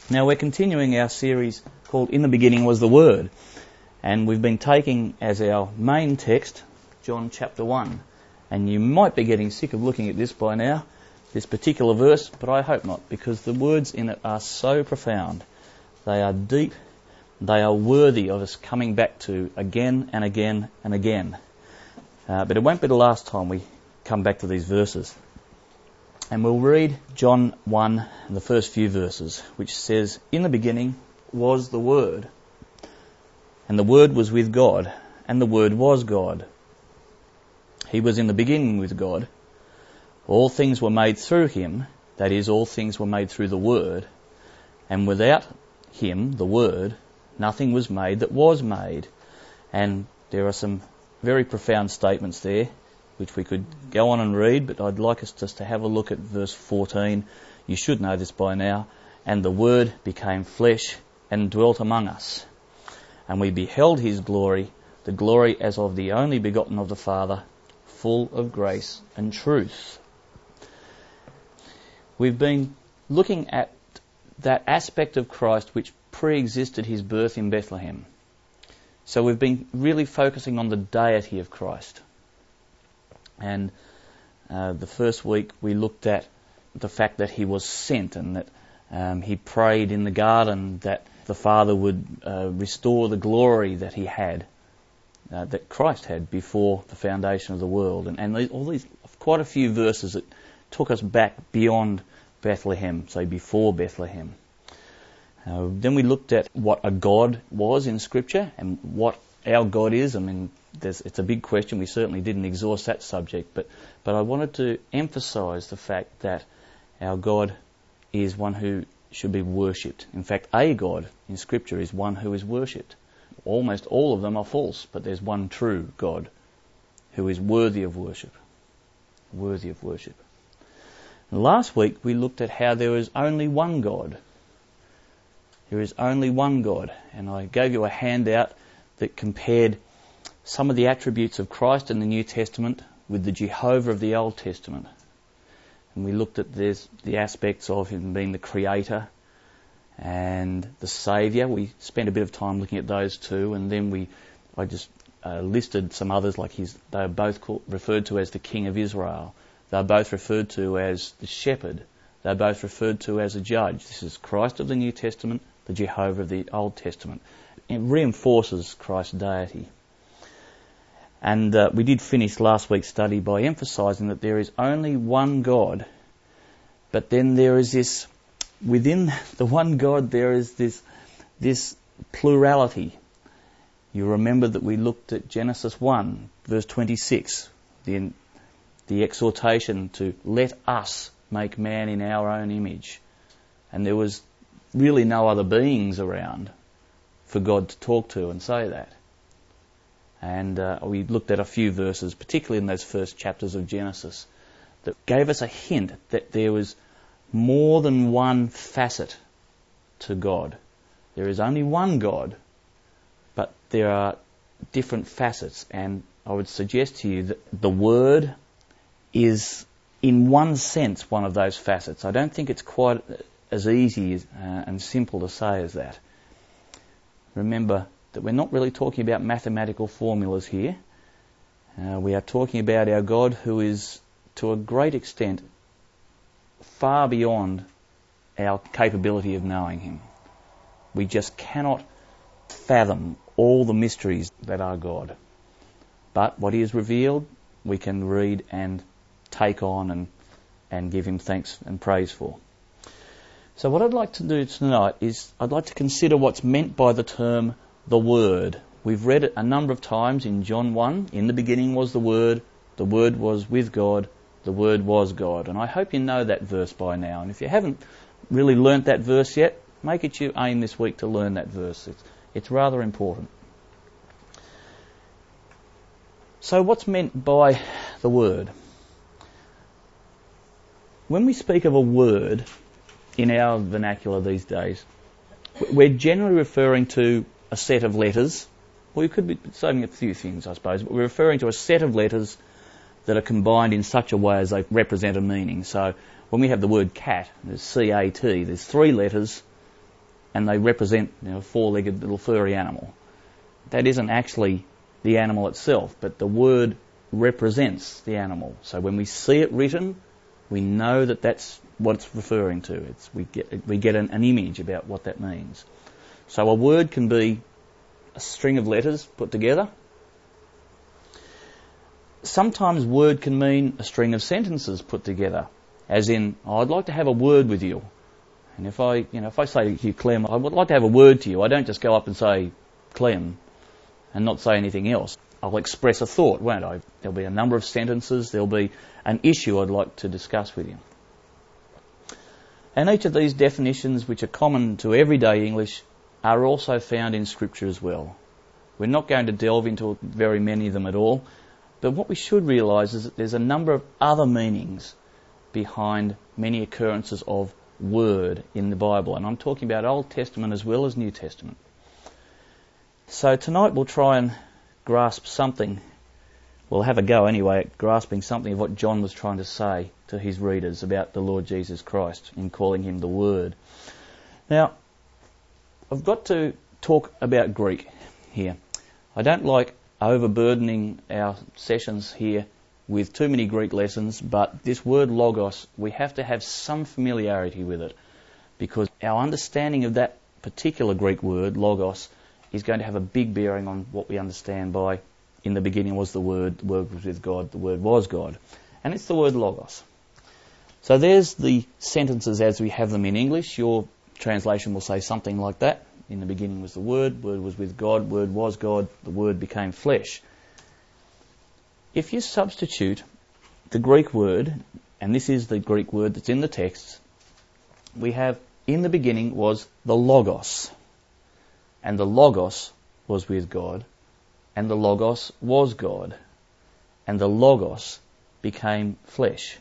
Now we're continuing our series called In the Beginning Was the Word, and we've been taking as our main text John chapter 1. And you might be getting sick of looking at this by now, this particular verse, but I hope not, because the words in it are so profound. They are deep, they are worthy of us coming back to again and again and again. But it won't be the last time we come back to these verses. And we'll read John 1, the first few verses, which says, "In the beginning was the Word, and the Word was with God, and the Word was God. He was in the beginning with God. All things were made through him, that is, all things were made through the Word, and without him, the Word, nothing was made that was made." And there are some very profound statements there, which we could go on and read, but I'd like us just to have a look at verse 14. You should know this by now. "And the Word became flesh and dwelt among us. And we beheld his glory, the glory as of the only begotten of the Father, full of grace and truth." We've been looking at that aspect of Christ which pre-existed his birth in Bethlehem. So we've been really focusing on the deity of Christ. And the first week we looked at the fact that he was sent and that he prayed in the garden that the Father would restore the glory that he had, that Christ had before the foundation of the world. And all these quite a few verses that took us back beyond Bethlehem, say before Bethlehem. Then we looked at what a God was in Scripture and what our God is. I mean, it's a big question. We certainly didn't exhaust that subject, but I wanted to emphasise the fact that our God is one who should be worshipped. In fact, a God in Scripture is one who is worshipped. Almost all of them are false, but there's one true God who is worthy of worship. Worthy of worship. And last week we looked at how there is only one God. There is only one God. And I gave you a handout that compared some of the attributes of Christ in the New Testament with the Jehovah of the Old Testament. And we looked at the aspects of him being the Creator and the Saviour. We spent a bit of time looking at those two, and then I just listed some others, like they are both referred to as the King of Israel. They are both referred to as the Shepherd. They are both referred to as a Judge. This is Christ of the New Testament, the Jehovah of the Old Testament. It reinforces Christ's deity. And we did finish last week's study by emphasising that there is only one God, but then there is this, within the one God there is this plurality. You remember that we looked at Genesis 1, verse 26, the exhortation to let us make man in our own image. And there was really no other beings around for God to talk to and say that. And we looked at a few verses, particularly in those first chapters of Genesis, that gave us a hint that there was more than one facet to God. There is only one God, but there are different facets. And I would suggest to you that the Word is, in one sense, one of those facets. I don't think it's quite as easy and simple to say as that. Remember that we're not really talking about mathematical formulas here. We are talking about our God who is, to a great extent, far beyond our capability of knowing him. We just cannot fathom all the mysteries that are God. But what he has revealed, we can read and take on and give him thanks and praise for. So what I'd like to do tonight is I'd like to consider what's meant by the term the Word. We've read it a number of times in John 1. In the beginning was the Word was with God, the Word was God. And I hope you know that verse by now. And if you haven't really learnt that verse yet, make it your aim this week to learn that verse. It's rather important. So what's meant by the Word? When we speak of a word in our vernacular these days, we're generally referring to a set of letters. Well, you could be saying a few things, I suppose, but we're referring to a set of letters that are combined in such a way as they represent a meaning. So when we have the word cat, there's C-A-T, there's three letters and they represent a four-legged little furry animal. That isn't actually the animal itself, but the word represents the animal. So when we see it written, we know that that's what it's referring to. We get an image about what that means. So a word can be a string of letters put together. Sometimes word can mean a string of sentences put together, as in, I'd like to have a word with you. And if I say to you, Clem, I would like to have a word to you, I don't just go up and say, Clem, and not say anything else. I'll express a thought, won't I? There'll be a number of sentences, there'll be an issue I'd like to discuss with you. And each of these definitions, which are common to everyday English, are also found in Scripture as well. We're not going to delve into very many of them at all, but what we should realise is that there's a number of other meanings behind many occurrences of word in the Bible, and I'm talking about Old Testament as well as New Testament. So tonight we'll try and grasp something, we'll have a go anyway at grasping something of what John was trying to say to his readers about the Lord Jesus Christ in calling him the Word. Now, I've got to talk about Greek here. I don't like overburdening our sessions here with too many Greek lessons, but this word logos, we have to have some familiarity with it, because our understanding of that particular Greek word, logos, is going to have a big bearing on what we understand by, in the beginning was the Word was with God, the Word was God. And it's the word logos. So there's the sentences as we have them in English. Your translation will say something like that. In the beginning was the Word was with God, Word was God, the Word became flesh. If you substitute the Greek word, and this is the Greek word that's in the text, we have, in the beginning was the Logos. And the Logos was with God, and the Logos was God, and the Logos became flesh.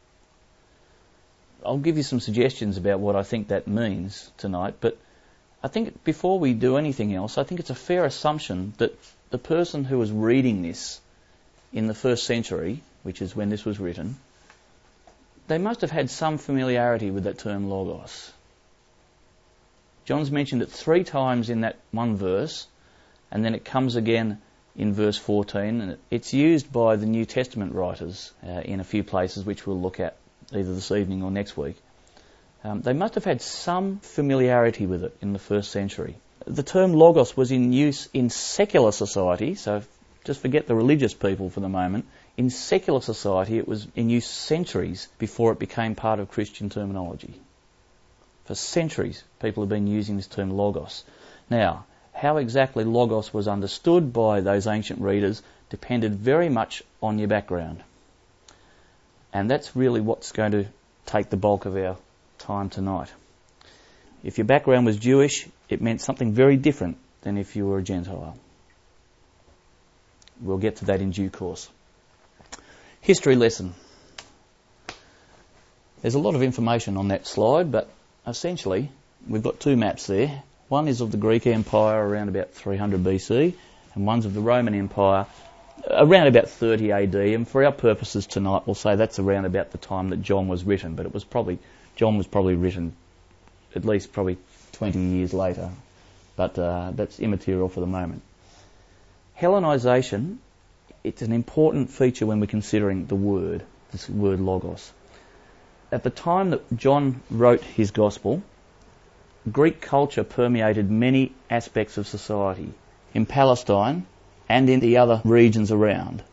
I'll give you some suggestions about what I think that means tonight, but I think before we do anything else, I think it's a fair assumption that the person who was reading this in the first century, which is when this was written, they must have had some familiarity with that term logos. John's mentioned it 3 times in that one verse, and then it comes again in verse 14, and it's used by the New Testament writers in a few places, which we'll look at either this evening or next week. They must have had some familiarity with it in the first century. The term logos was in use in secular society, so just forget the religious people for the moment. In secular society, it was in use centuries before it became part of Christian terminology. For centuries, people have been using this term logos. Now, how exactly logos was understood by those ancient readers depended very much on your background. And that's really what's going to take the bulk of our time tonight. If your background was Jewish, it meant something very different than if you were a Gentile. We'll get to that in due course. History lesson. There's a lot of information on that slide, but essentially we've got 2 maps there. One is of the Greek Empire around about 300 BC, and one's of the Roman Empire around about 30 AD. And for our purposes tonight, we'll say that's around about the time that John was written, but John was probably written at least probably 20 years later, but that's immaterial for the moment. Hellenization, it's an important feature when we're considering this word logos. At the time that John wrote his gospel, Greek culture permeated many aspects of society in Palestine and in the other regions around.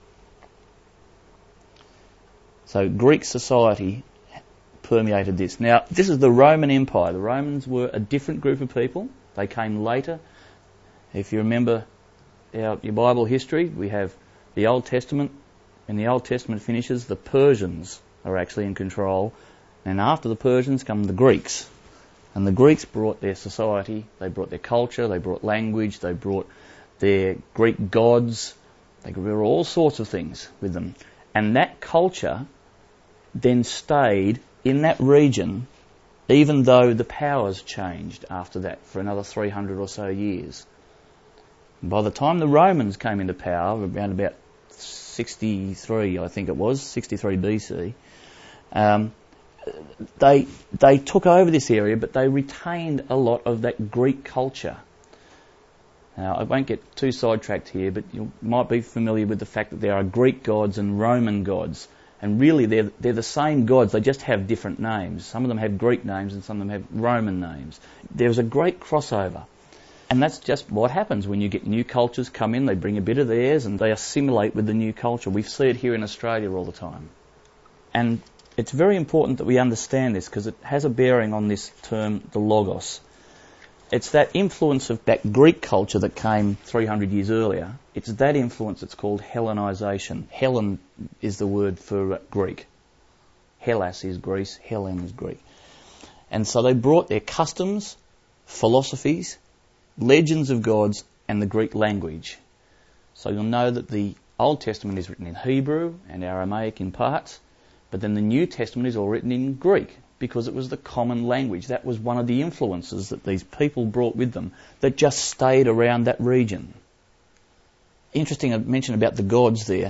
So Greek society permeated this. Now, this is the Roman Empire. The Romans were a different group of people. They came later. If you remember your Bible history, we have the Old Testament. When the Old Testament finishes, the Persians are actually in control. And after the Persians come the Greeks. And the Greeks brought their society, they brought their culture, they brought language, they brought their Greek gods, they brought all sorts of things with them. And that culture then stayed in that region, even though the powers changed after that for another 300 or so years. And by the time the Romans came into power, around about 63, I think it was, 63 BC, they took over this area, but they retained a lot of that Greek culture. Now, I won't get too sidetracked here, but you might be familiar with the fact that there are Greek gods and Roman gods. And really, they're the same gods, they just have different names. Some of them have Greek names and some of them have Roman names. There's a great crossover. And that's just what happens when you get new cultures come in, they bring a bit of theirs and they assimilate with the new culture. We see it here in Australia all the time. And it's very important that we understand this because it has a bearing on this term, the Logos. It's that influence of that Greek culture that came 300 years earlier. It's that influence that's called Hellenization. Hellen is the word for Greek. Hellas is Greece, Hellen is Greek. And so they brought their customs, philosophies, legends of gods, and the Greek language. So you'll know that the Old Testament is written in Hebrew and Aramaic in parts, but then the New Testament is all written in Greek, because it was the common language. That was one of the influences that these people brought with them that just stayed around that region. Interesting, I mentioned about the gods there.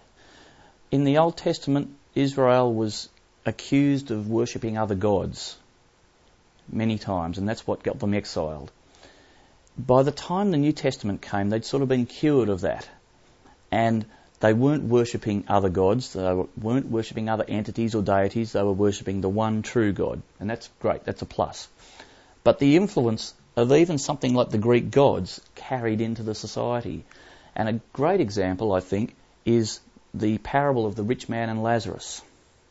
In the Old Testament, Israel was accused of worshipping other gods many times, and that's what got them exiled. By the time the New Testament came, they'd sort of been cured of that. And they weren't worshipping other gods, they weren't worshipping other entities or deities, they were worshipping the one true God. And that's great, that's a plus. But the influence of even something like the Greek gods carried into the society. And a great example, I think, is the parable of the rich man and Lazarus.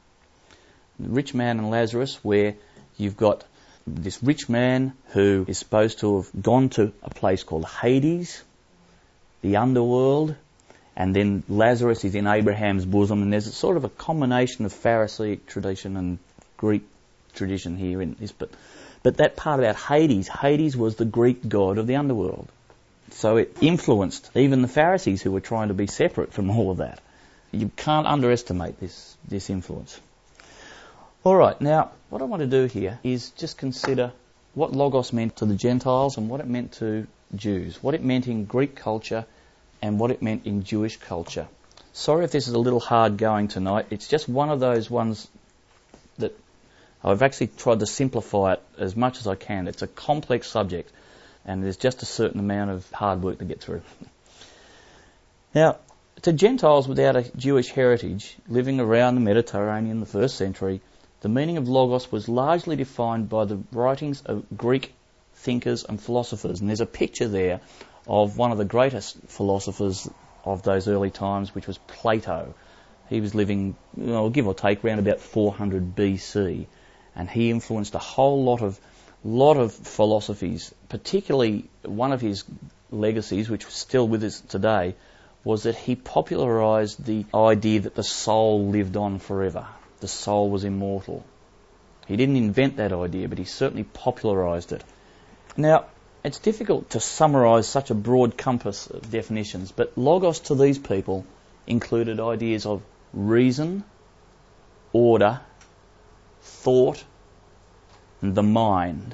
The rich man and Lazarus, where you've got this rich man who is supposed to have gone to a place called Hades, the underworld, and then Lazarus is in Abraham's bosom, and there's a sort of a combination of Pharisaic tradition and Greek tradition here in this. But that part about Hades was the Greek god of the underworld. So it influenced even the Pharisees who were trying to be separate from all of that. You can't underestimate this influence. All right, now what I want to do here is just consider what Logos meant to the Gentiles and what it meant to Jews, what it meant in Greek culture and what it meant in Jewish culture. Sorry if this is a little hard going tonight. It's just one of those ones that I've actually tried to simplify it as much as I can. It's a complex subject and there's just a certain amount of hard work to get through. Now, to Gentiles without a Jewish heritage living around the Mediterranean in the first century, the meaning of Logos was largely defined by the writings of Greek thinkers and philosophers. And there's a picture there of one of the greatest philosophers of those early times, which was Plato. He was living, give or take, around about 400 BC, and he influenced a whole lot of philosophies. Particularly, one of his legacies, which is still with us today, was that he popularised the idea that the soul lived on forever. The soul was immortal. He didn't invent that idea, but he certainly popularised it. Now, it's difficult to summarise such a broad compass of definitions, but Logos to these people included ideas of reason, order, thought, and the mind.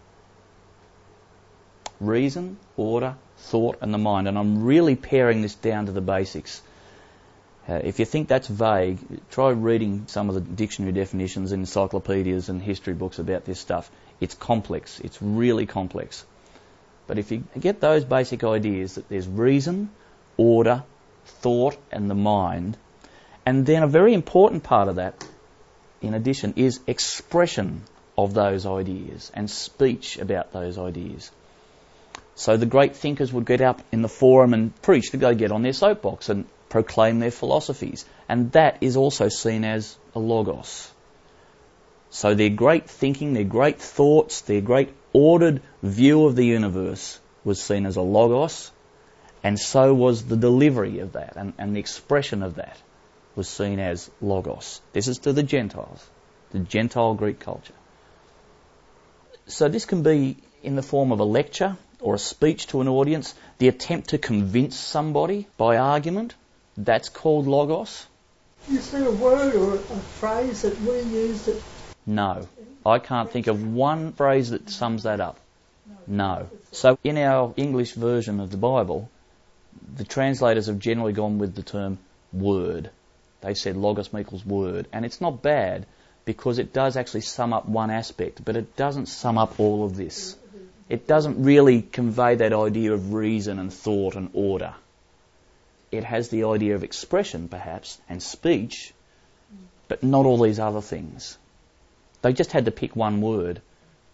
Reason, order, thought, and the mind. And I'm really paring this down to the basics. If you think that's vague, try reading some of the dictionary definitions and encyclopedias and history books about this stuff. It's complex. It's really complex. But if you get those basic ideas that there's reason, order, thought, and the mind, and then a very important part of that, in addition, is expression of those ideas and speech about those ideas. So the great thinkers would get up in the forum and preach, to go get on their soapbox and proclaim their philosophies. And that is also seen as a Logos. So their great thinking, their great thoughts, their great ordered view of the universe was seen as a Logos, and so was the delivery of that, and the expression of that was seen as Logos. This is to the Gentiles, the Gentile Greek culture. So this can be in the form of a lecture or a speech to an audience, the attempt to convince somebody by argument. That's called Logos. Is there a word or a phrase that we use that... No. I can't think of one phrase that sums that up. No. So in our English version of the Bible, the translators have generally gone with the term word. They said Logos equals word. And it's not bad, because it does actually sum up one aspect, but it doesn't sum up all of this. It doesn't really convey that idea of reason and thought and order. It has the idea of expression, perhaps, and speech, but not all these other things. They just had to pick one word.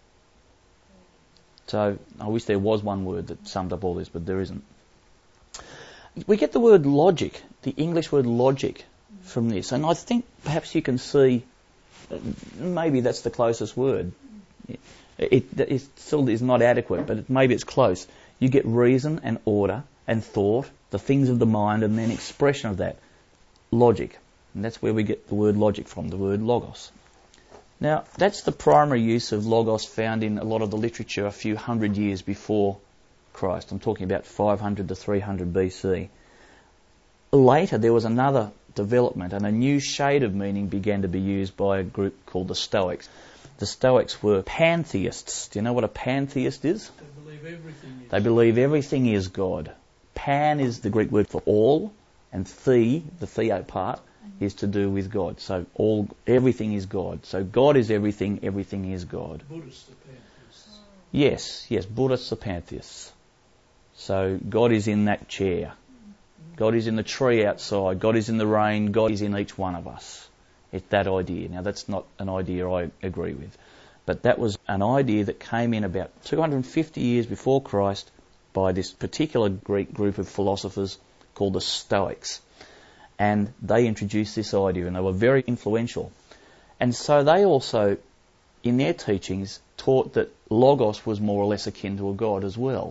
So I wish there was one word that summed up all this, but there isn't. We get the word logic, the English word logic, from this, and I think perhaps you can see maybe that's the closest word. It still is not adequate, but maybe it's close. You get reason and order and thought, the things of the mind, and then expression of that, logic. And that's where we get the word logic from, the word logos. Now, that's the primary use of logos found in a lot of the literature a few hundred years before Christ. I'm talking about 500 to 300 BC. Later, there was another development, and a new shade of meaning began to be used by a group called the Stoics. The Stoics were pantheists. Do you know what a pantheist is? They believe everything is. They believe everything is God. Pan is the Greek word for all, and the theo part, is to do with God. So everything is God. So God is everything, everything is God. Buddhists are pantheists. Yes, Buddhists are pantheists. So God is in that chair. God is in the tree outside. God is in the rain. God is in each one of us. It's that idea. Now, that's not an idea I agree with. But that was an idea that came in about 250 years before Christ by this particular Greek group of philosophers called the Stoics. And they introduced this idea, and they were very influential. And so they also, in their teachings, taught that logos was more or less akin to a god as well.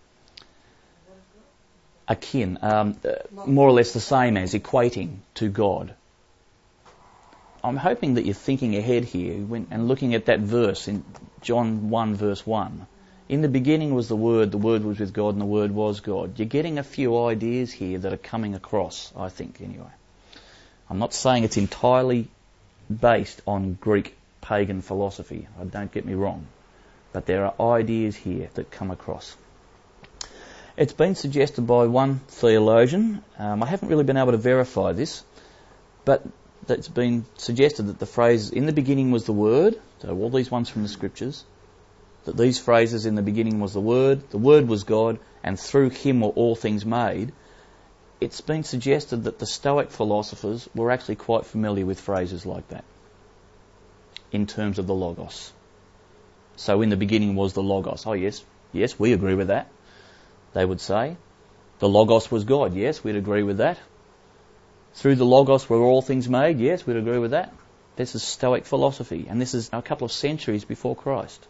Akin, more or less the same as, equating to God. I'm hoping that you're thinking ahead here and looking at that verse in John 1 verse 1. In the beginning was the Word was with God, and the Word was God. You're getting a few ideas here that are coming across, I think, anyway. I'm not saying it's entirely based on Greek pagan philosophy. Don't get me wrong. But there are ideas here that come across. It's been suggested by one theologian, I haven't really been able to verify this, but it's been suggested that the phrase, in the beginning was the Word, so all these ones from the Scriptures, that these phrases, in the beginning was the Word was God, and through Him were all things made, it's been suggested that the Stoic philosophers were actually quite familiar with phrases like that, in terms of the Logos. So in the beginning was the Logos. Oh yes, we agree with that. They would say. The Logos was God. Yes, we'd agree with that. Through the Logos were all things made. Yes, we'd agree with that. This is Stoic philosophy, and this is a couple of centuries before Christ.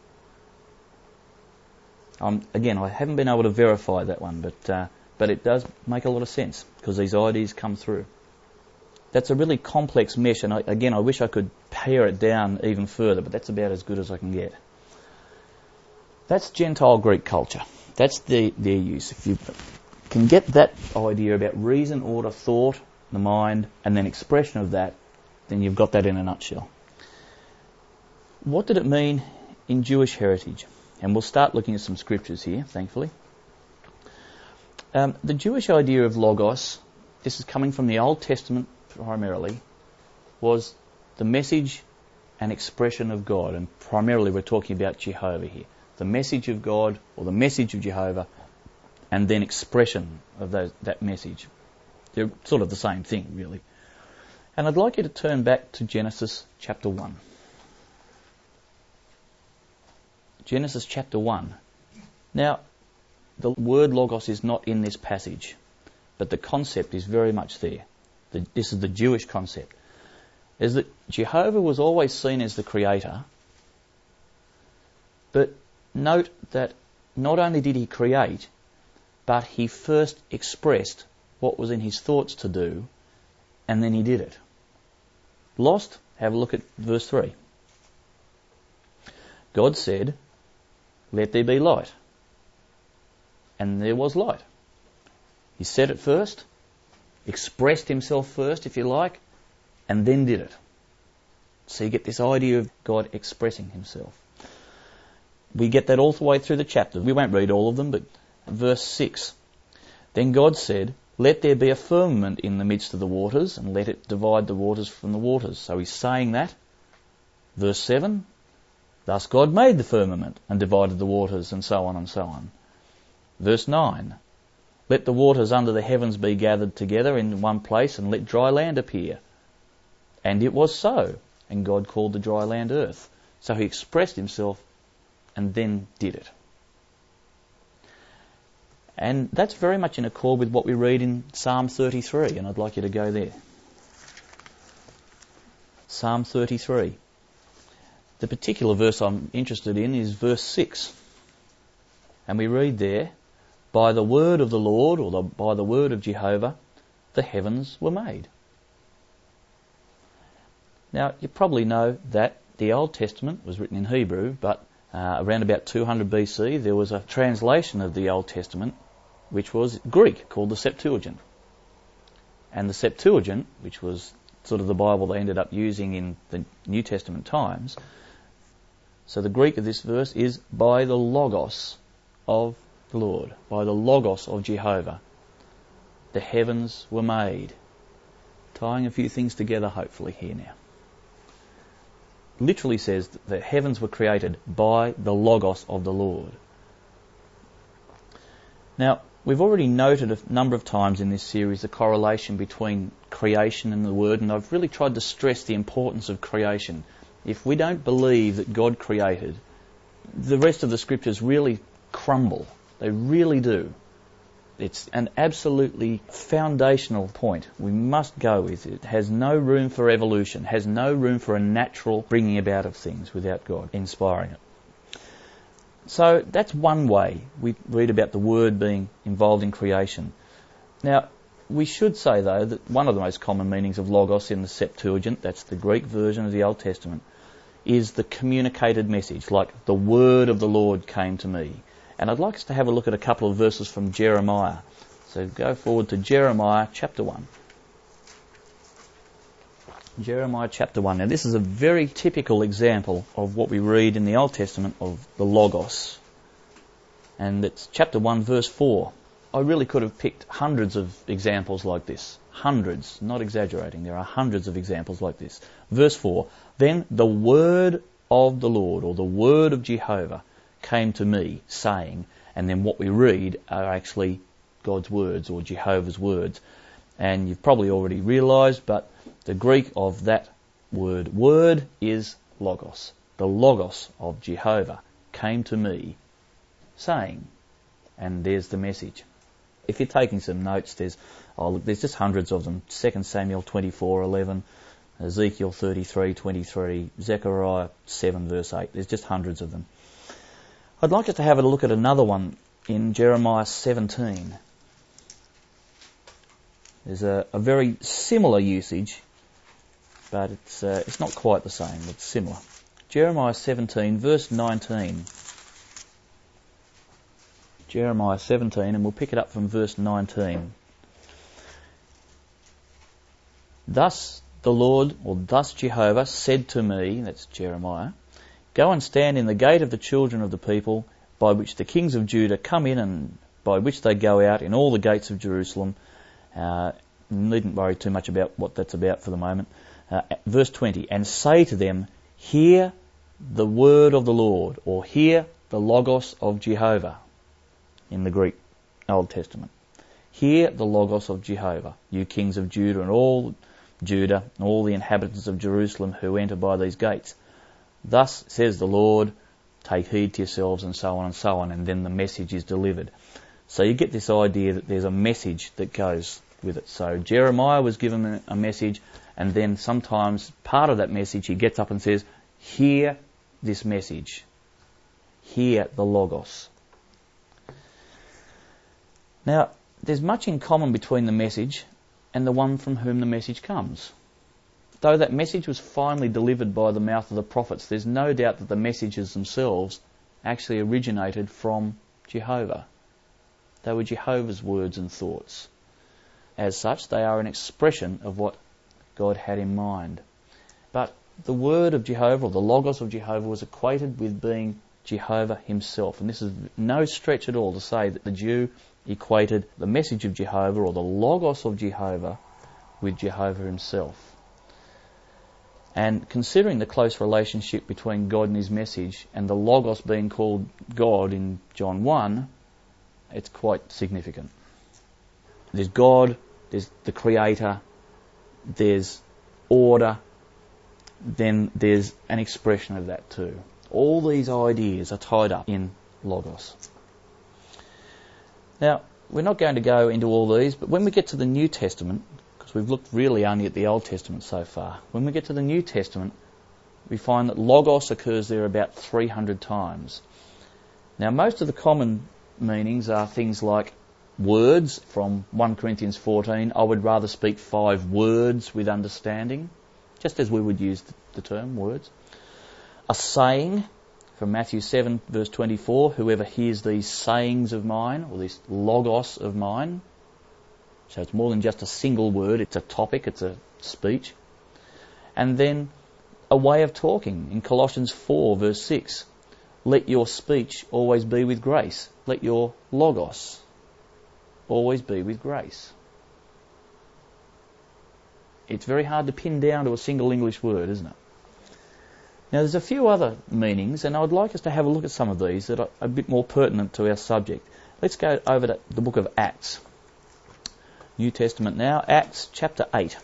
Again, I haven't been able to verify that one, but it does make a lot of sense because these ideas come through. That's a really complex mesh, and I wish I could pare it down even further, but that's about as good as I can get. That's Gentile Greek culture. That's their use. If you can get that idea about reason, order, thought, the mind, and then expression of that, then you've got that in a nutshell. What did it mean in Jewish heritage? And we'll start looking at some scriptures here, thankfully. The Jewish idea of logos, this is coming from the Old Testament primarily, was the message and expression of God. And primarily we're talking about Jehovah here. The message of God, or the message of Jehovah, and then expression of that message. They're sort of the same thing, really. And I'd like you to turn back to Genesis chapter 1. Genesis chapter 1. Now, the word logos is not in this passage, but the concept is very much there. This is the Jewish concept. Is that Jehovah was always seen as the creator, but note that not only did he create, but he first expressed what was in his thoughts to do, and then he did it. Lost? Have a look at verse 3. God said, "Let there be light." And there was light. He said it first, expressed himself first, if you like, and then did it. So you get this idea of God expressing himself. We get that all the way through the chapter. We won't read all of them, but verse 6. Then God said, "Let there be a firmament in the midst of the waters, and let it divide the waters from the waters." So he's saying that, Verse 7, thus God made the firmament and divided the waters, and so on and so on. Verse 9, let the waters under the heavens be gathered together in one place, and let dry land appear. And it was so, and God called the dry land earth. So he expressed himself and then did it. And that's very much in accord with what we read in Psalm 33, and I'd like you to go there. Psalm 33. The particular verse I'm interested in is verse 6. And we read there, by the word of the Lord, or by the word of Jehovah, the heavens were made. Now, you probably know that the Old Testament was written in Hebrew, but around about 200 BC, there was a translation of the Old Testament, which was Greek, called the Septuagint. And the Septuagint, which was sort of the Bible they ended up using in the New Testament times, so the Greek of this verse is by the Logos of the Lord, by the Logos of Jehovah, the heavens were made. Tying a few things together hopefully here now. Literally says that the heavens were created by the Logos of the Lord. Now, we've already noted a number of times in this series the correlation between creation and the Word, and I've really tried to stress the importance of creation. If we don't believe that God created, the rest of the Scriptures really crumble. They really do. It's an absolutely foundational point we must go with. It has no room for evolution, has no room for a natural bringing about of things without God inspiring it. So that's one way we read about the Word being involved in creation. Now, we should say, though, that one of the most common meanings of Logos in the Septuagint, that's the Greek version of the Old Testament, is the communicated message, like the word of the Lord came to me. And I'd like us to have a look at a couple of verses from Jeremiah. So go forward to Jeremiah chapter 1. Jeremiah chapter 1. Now this is a very typical example of what we read in the Old Testament of the Logos. And it's chapter 1 verse 4. I really could have picked hundreds of examples like this. Hundreds, not exaggerating. There are hundreds of examples like this. Verse 4. Then the word of the Lord, or the word of Jehovah, came to me, saying, and then what we read are actually God's words, or Jehovah's words. And you've probably already realised, but the Greek of that word is Logos. The Logos of Jehovah came to me, saying, and there's the message. If you're taking some notes, there's just hundreds of them. 2 Samuel 24:11, Ezekiel 33:23, Zechariah 7 verse 8. There's just hundreds of them. I'd like us to have a look at another one in Jeremiah 17. There's a very similar usage, but it's not quite the same. It's similar. Jeremiah 17 verse 19. Jeremiah 17, and we'll pick it up from verse 19. Thus the Lord, or thus Jehovah, said to me, that's Jeremiah, go and stand in the gate of the children of the people, by which the kings of Judah come in and by which they go out, in all the gates of Jerusalem. Needn't worry too much about what that's about for the moment. Verse 20, and say to them, hear the word of the Lord, or hear the Logos of Jehovah, in the Greek Old Testament. Hear the Logos of Jehovah, you kings of Judah and all the inhabitants of Jerusalem who enter by these gates. Thus says the Lord, take heed to yourselves, and so on, and then the message is delivered. So you get this idea that there's a message that goes with it. So Jeremiah was given a message, and then sometimes part of that message he gets up and says, hear this message. Hear the Logos. Now, there's much in common between the message and the one from whom the message comes. Though that message was finally delivered by the mouth of the prophets, there's no doubt that the messages themselves actually originated from Jehovah. They were Jehovah's words and thoughts. As such, they are an expression of what God had in mind. But the word of Jehovah, or the Logos of Jehovah, was equated with being Jehovah himself. And this is no stretch at all to say that the Jew equated the message of Jehovah, or the Logos of Jehovah, with Jehovah himself. And considering the close relationship between God and his message and the Logos being called God in John 1, it's quite significant. There's God, there's the Creator, there's order, then there's an expression of that too. All these ideas are tied up in Logos. Now, we're not going to go into all these, but when we get to the New Testament, because we've looked really only at the Old Testament so far, when we get to the New Testament, we find that Logos occurs there about 300 times. Now, most of the common meanings are things like words from 1 Corinthians 14, I would rather speak 5 words with understanding, just as we would use the term words. A saying from Matthew 7 verse 24, whoever hears these sayings of mine, or this Logos of mine, so it's more than just a single word, it's a topic, it's a speech. And then a way of talking in Colossians 4 verse 6, let your speech always be with grace. Let your Logos always be with grace. It's very hard to pin down to a single English word, isn't it? Now there's a few other meanings, and I would like us to have a look at some of these that are a bit more pertinent to our subject. Let's go over to the book of Acts. New Testament now, Acts chapter 8.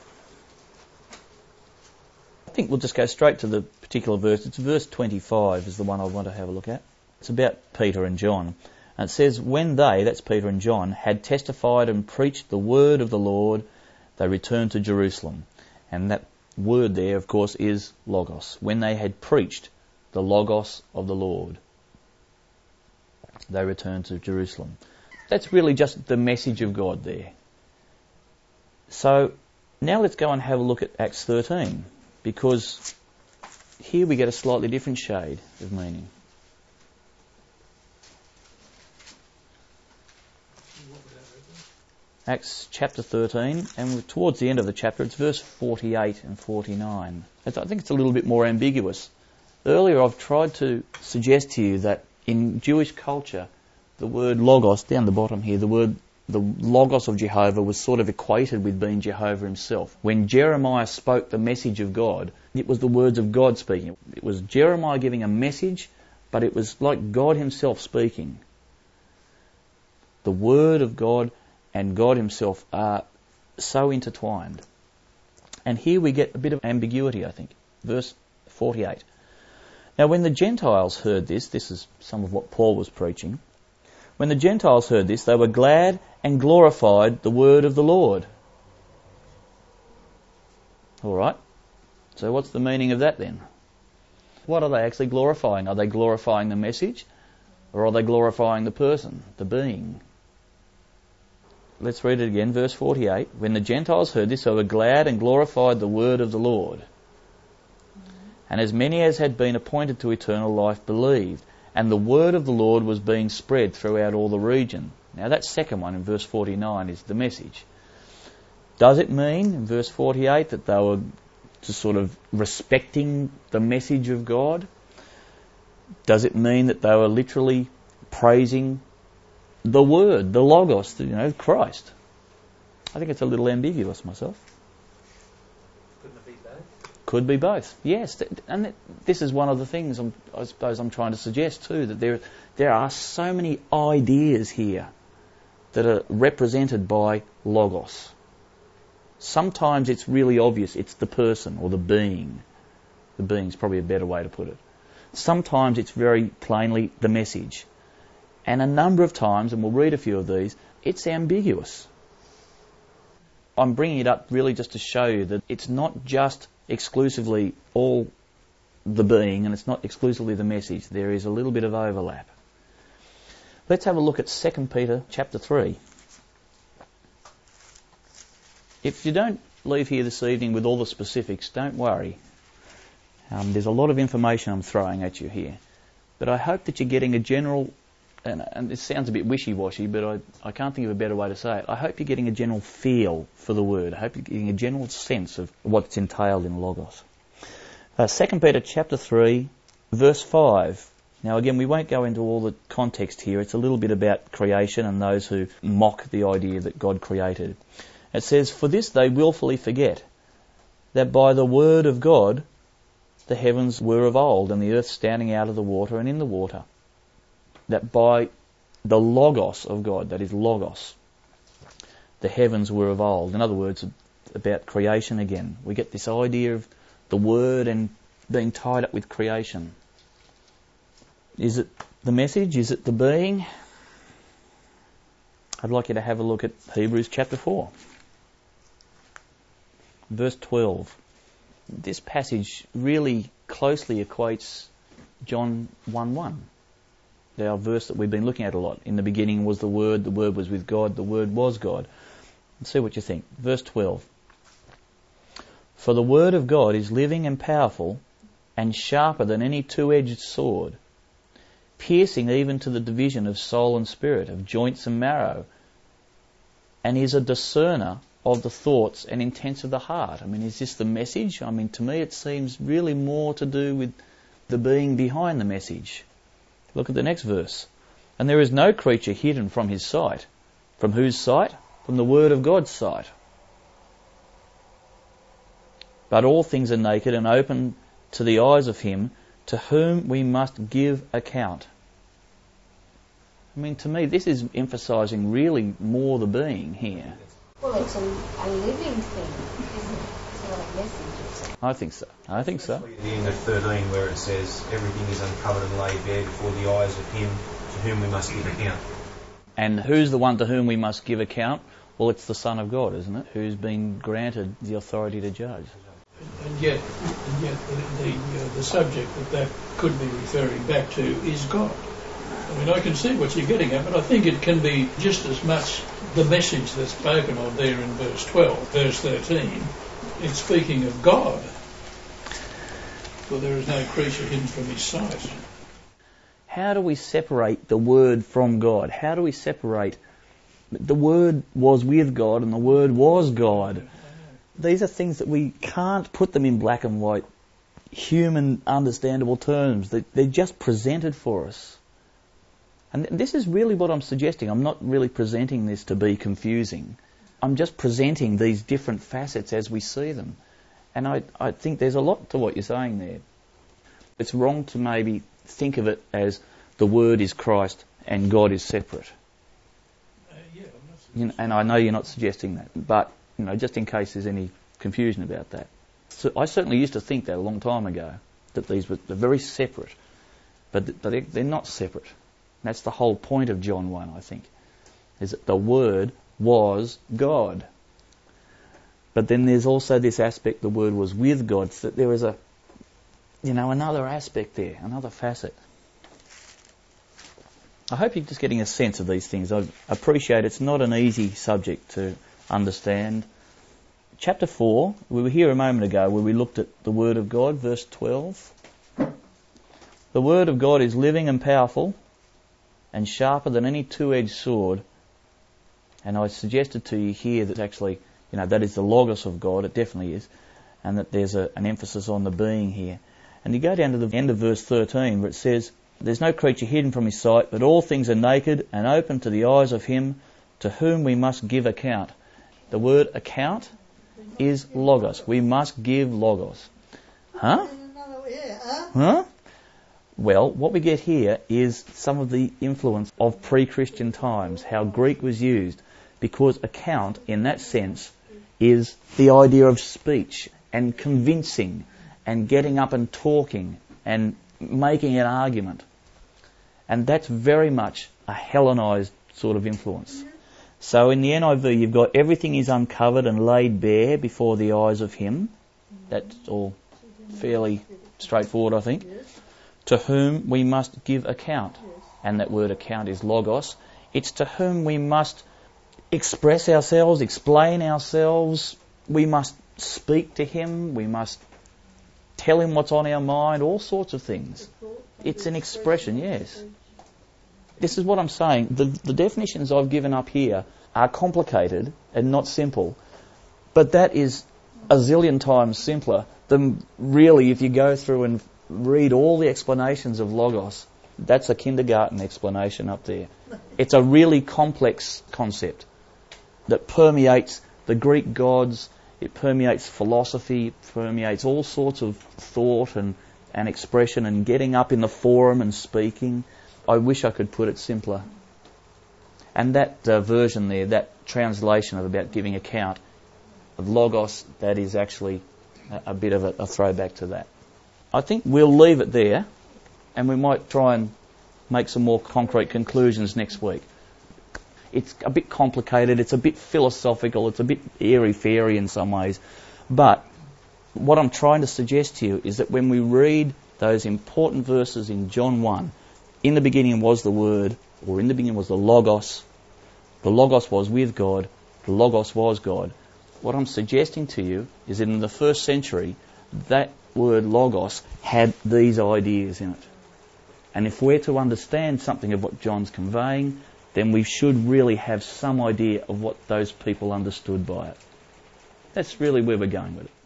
I think we'll just go straight to the particular verse. It's verse 25 is the one I want to have a look at. It's about Peter and John. And it says, when they, that's Peter and John, had testified and preached the word of the Lord, they returned to Jerusalem. And that word there, of course, is Logos. When they had preached the Logos of the Lord, they returned to Jerusalem. That's really just the message of God there. So now let's go and have a look at Acts 13, because here we get a slightly different shade of meaning. Acts chapter 13, and towards the end of the chapter, it's verse 48 and 49. I think it's a little bit more ambiguous. Earlier I've tried to suggest to you that in Jewish culture, the word Logos, down the bottom here, the Logos of Jehovah was sort of equated with being Jehovah himself. When Jeremiah spoke the message of God, it was the words of God speaking. It was Jeremiah giving a message, but it was like God himself speaking. The word of God and God himself are so intertwined. And here we get a bit of ambiguity, I think. Verse 48. Now when the Gentiles heard this is some of what Paul was preaching, when the Gentiles heard this, they were glad and glorified the word of the Lord. All right. So what's the meaning of that then? What are they actually glorifying? Are they glorifying the message? Or are they glorifying the person, the being? Let's read it again, verse 48. When the Gentiles heard this, they were glad and glorified the word of the Lord. And as many as had been appointed to eternal life believed. And the word of the Lord was being spread throughout all the region. Now that second one in verse 49 is the message. Does it mean, in verse 48, that they were just sort of respecting the message of God? Does it mean that they were literally praising the word, the Logos, Christ? I think it's a little ambiguous myself. Couldn't it be both? Could be both, yes. And this is one of the things I suppose I'm trying to suggest too, that there are so many ideas here that are represented by Logos. Sometimes it's really obvious, it's the person or the being. The being's probably a better way to put it. Sometimes it's very plainly the message. And a number of times, and we'll read a few of these, it's ambiguous. I'm bringing it up really just to show you that it's not just exclusively all the being, and it's not exclusively the message. There is a little bit of overlap. Let's have a look at 2 Peter chapter 3. If you don't leave here this evening with all the specifics, don't worry. There's a lot of information I'm throwing at you here. But I hope that you're getting a general, and it sounds a bit wishy-washy, but I can't think of a better way to say it. I hope you're getting a general feel for the word. I hope you're getting a general sense of what's entailed in Logos. 2 Peter chapter 3, verse 5. Now again, we won't go into all the context here. It's a little bit about creation and those who mock the idea that God created. It says, for this they willfully forget, that by the word of God the heavens were of old, and the earth standing out of the water and in the water. That by the Logos of God, that is Logos, the heavens were of old. In other words, about creation again. We get this idea of the Word and being tied up with creation. Is it the message? Is it the being? I'd like you to have a look at Hebrews chapter 4, verse 12. This passage really closely equates John 1:1, our verse that we've been looking at a lot. In the beginning was the Word was with God, the Word was God. Let's see what you think. Verse 12. For the Word of God is living and powerful and sharper than any two-edged sword, piercing even to the division of soul and spirit, of joints and marrow, and is a discerner of the thoughts and intents of the heart. I mean, is this the message? I mean, to me it seems really more to do with the being behind the message. Look at the next verse. And there is no creature hidden from his sight. From whose sight? From the Word of God's sight. But all things are naked and open to the eyes of him to whom we must give account. I mean, to me, this is emphasising really more the being here. Well, it's a living thing, isn't it? It's not a message. I think so. I think so. At the end of 13 where it says, everything is uncovered and laid bare before the eyes of him to whom we must give account. And who's the one to whom we must give account? Well, it's the Son of God, isn't it? Who's been granted the authority to judge. And yet the subject that could be referring back to is God. I mean, I can see what you're getting at, but I think it can be just as much the message that's spoken of there in verse 12, verse 13. It's speaking of God. For there is no creature hidden from his sight. How do we separate the Word from God? How do we separate the Word was with God and the Word was God? These are things that we can't put them in black and white, human, understandable terms. They're just presented for us. And this is really what I'm suggesting. I'm not really presenting this to be confusing. I'm just presenting these different facets as we see them. And I think there's a lot to what you're saying there. It's wrong to maybe think of it as the Word is Christ and God is separate. And I know you're not suggesting that, but just in case there's any confusion about that. So I certainly used to think that a long time ago, that they're very separate, but they're not separate. That's the whole point of John 1, I think, is that the Word was God. But then there's also this aspect, the Word was with God, so that there is another aspect there, another facet. I hope you're just getting a sense of these things. I appreciate it's not an easy subject to understand. Chapter 4, we were here a moment ago where we looked at the Word of God, verse 12. The Word of God is living and powerful and sharper than any two-edged sword. And I suggested to you here that actually, that is the Logos of God, it definitely is, and that there's an emphasis on the being here. And you go down to the end of verse 13 where it says, there's no creature hidden from his sight, but all things are naked and open to the eyes of him to whom we must give account. The word account is Logos. We must give Logos. Huh? Huh? Well, what we get here is some of the influence of pre-Christian times, how Greek was used, because account, in that sense, is the idea of speech and convincing and getting up and talking and making an argument. And that's very much a Hellenized sort of influence. So in the NIV, you've got everything is uncovered and laid bare before the eyes of him. That's all fairly straightforward, I think. To whom we must give account. And that word account is logos. It's to whom we must express ourselves, explain ourselves. We must speak to him. We must tell him what's on our mind, all sorts of things. It's an expression, yes. This is what I'm saying. The definitions I've given up here are complicated and not simple. But that is a zillion times simpler than really if you go through and read all the explanations of Logos. That's a kindergarten explanation up there. It's a really complex concept that permeates the Greek gods It permeates philosophy, it permeates all sorts of thought and expression and getting up in the forum and speaking. I wish I could put it simpler. And that version there, that translation of about giving account of logos, that is actually a bit of a throwback to that. I think we'll leave it there, and we might try and make some more concrete conclusions next week. It's a bit complicated, it's a bit philosophical, it's a bit airy-fairy in some ways, but what I'm trying to suggest to you is that when we read those important verses in John 1, in the beginning was the Word, or in the beginning was the Logos was with God, the Logos was God. What I'm suggesting to you is that in the first century, that word Logos had these ideas in it. And if we're to understand something of what John's conveying, then we should really have some idea of what those people understood by it. That's really where we're going with it.